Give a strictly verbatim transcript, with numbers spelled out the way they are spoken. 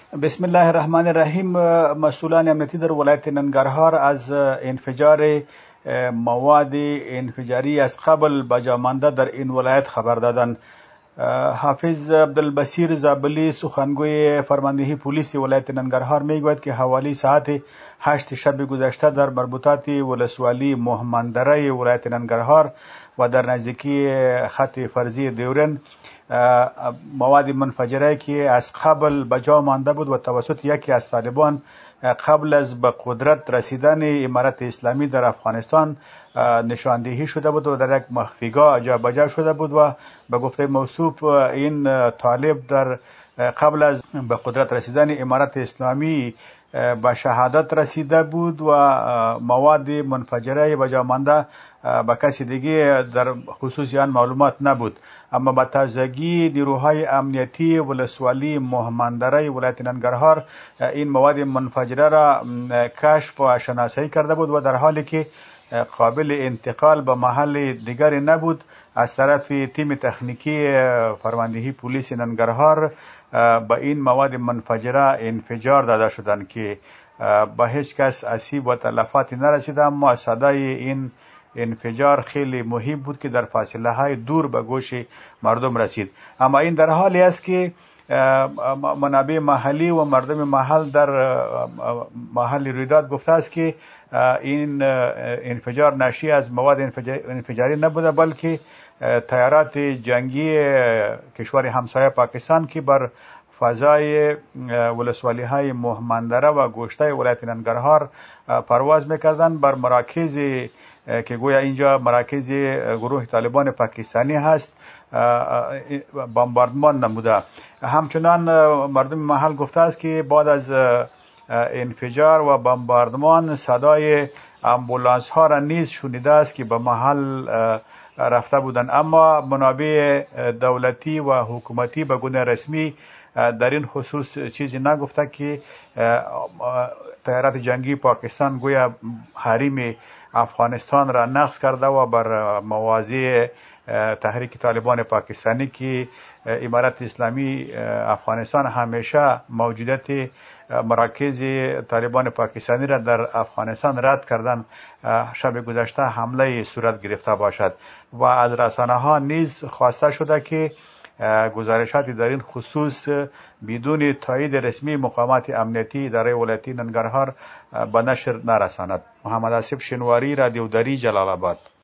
بسم الله الرحمن الرحیم. مسئولان امنیتی در ولایت ننگرهار از انفجار مواد انفجاری از قبل به جا مانده در این ولایت خبر دادند. حافظ عبدالبصیر زابلی سخنگوی فرماندهی پلیس ولایت ننگرهار میگوید که حوالی ساعت هشت شب گذشته در مربوطات ولسوالی مهماندره ولایت ننگرهار و در نزدیکی خط فرضی دیورن مواد منفجره که از قبل به جا مانده بود و توسط یکی از طالبان قبل از به قدرت رسیدن امارت اسلامی در افغانستان نشاندهی شده بود و در یک مخفیگاه جابجا شده بود و به گفته موصوف این طالب در قبل از به قدرت رسیدن امارت اسلامی به شهادت رسیده بود و مواد منفجره به جا مانده به کسی دیگه در خصوص آن معلومات نبود. اما به تازگی نیروهای امنیتی ولسوالی مهماندره ولایت ننگرهار این مواد منفجره را کشف و شناسایی کرده بود و در حالی که قابل انتقال به محل دیگری نبود از طرف تیم تکنیکی فرماندهی پلیس ننگرهار به این مواد منفجره انفجار داده شدند که به هیچ کس آسیب و تلفاتی نرسید، اما صدای این انفجار خیلی مهم بود که در فاصله های دور به گوش مردم رسید. اما این در حالی است که منابع محلی و مردم محل در محل رویداد گفته است که این انفجار ناشی از مواد انفجاری نبوده بلکه طیارات جنگی کشور همسایه پاکستان که بر فضای ولسوالی های مهماندره و گوشته ولایت ننگرهار پرواز میکردند بر مراکز که گویا اینجا مراکز گروه طالبان پاکستانی هست بمباردمان نموده. همچنان مردم محل گفته است که بعد از انفجار و بمباردمان صدای امبولانس ها را نیز شنیده است که به محل رفته بودند، اما منابع دولتی و حکومتی به گونه رسمی در این خصوص چیزی نگفته که طیارات جنگی پاکستان گویا حریم افغانستان را نقض کرده و بر مواضع تحریک طالبان پاکستانی که امارت اسلامی افغانستان همیشه موجودیت مراکز طالبان پاکستانی را در افغانستان رد کردن شب گذشته حمله صورت گرفته باشد و از رسانه ها نیز خواسته شده که گزارشاتی در این خصوص بدون تایید رسمی مقامات امنیتی اداره ولایتی ننگرهار به نشر نرساند. محمد آصف شنواری، رادیو دری، جلال آباد.